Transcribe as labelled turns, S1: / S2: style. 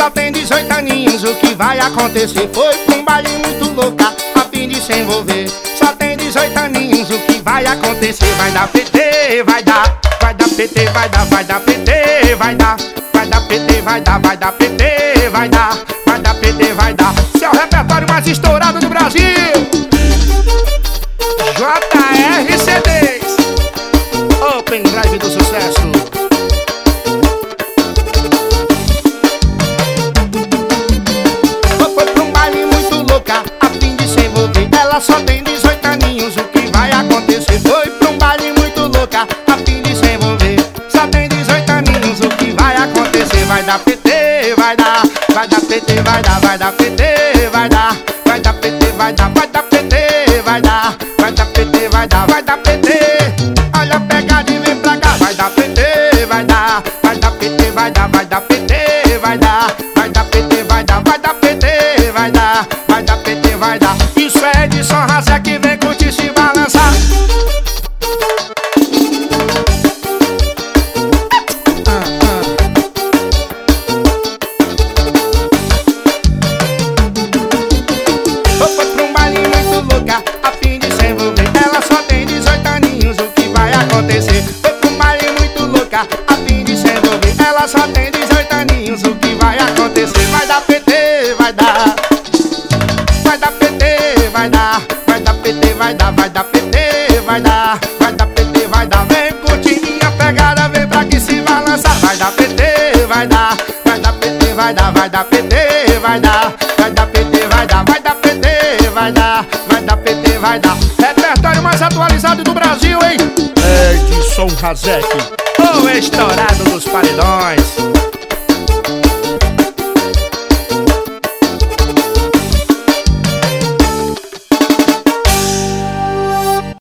S1: só tem 18 aninhos, o que vai acontecer? Foi pra um baile muito louca, a fim de se envolver. Só tem 18 aninhos, o que vai acontecer? Vai dar PT, vai dar PT, vai dar PT, vai dar PT, vai dar PT, vai dar PT, vai dar. Esse é o repertório mais estourado do Brasil. JR CDs, Open Drive do sucesso. Foi pra um baile muito louca, a fim de se envolver. Ela só tem 18 aninhos, o que vai acontecer? Foi pra um baile muito louca, a fim de se envolver. Só tem 18 aninhos, o que vai acontecer? Vai dar PT, vai dar PT, vai dar PT, vai dar PT, vai dar PT, vai dar PT, vai dar PT. Olha a pegada e vem pra cá. Vai dar PT, vai dar PT, vai dar PT, vai dar PT, vai dar PT, vai dar PT, vai dar. Isso é Edson Raza que vem curtir se balançar. Foi pra um baile muito louca, a fim de se envolver. Ela só tem 18 aninhos, o que vai acontecer? Foi pra um baile muito louca, a fim de se envolver. Ela só tem 18 aninhos, o que vai acontecer? Vai dar PT, vai dar PT, vai dar PT, vai dar PT, vai dar PT, vai dar. Vem curtir minha pegada, vem pra que se balançar. Vai dar PT, vai dar PT, vai dar PT, vai dar PT, vai dar PT, vai dar PT, vai dar. Repertório mais atualizado do Brasil, hein? Edson Razek, o estourado dos paredões.